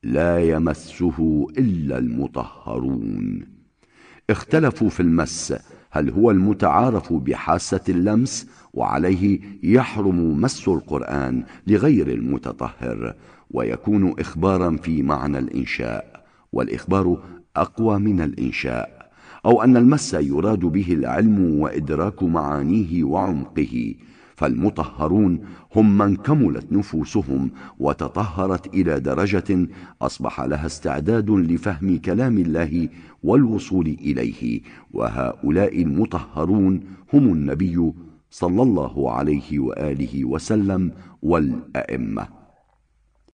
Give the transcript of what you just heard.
لا يمسه إلا المطهرون. اختلفوا في المس، هل هو المتعارف بحاسة اللمس وعليه يحرم مس القرآن لغير المتطهر، ويكون إخبارا في معنى الإنشاء، والإخبار أقوى من الإنشاء، أو أن المس يراد به العلم وإدراك معانيه وعمقه. فالمطهرون هم من كملت نفوسهم وتطهرت إلى درجة أصبح لها استعداد لفهم كلام الله والوصول إليه، وهؤلاء المطهرون هم النبي صلى الله عليه وآله وسلم والأئمة.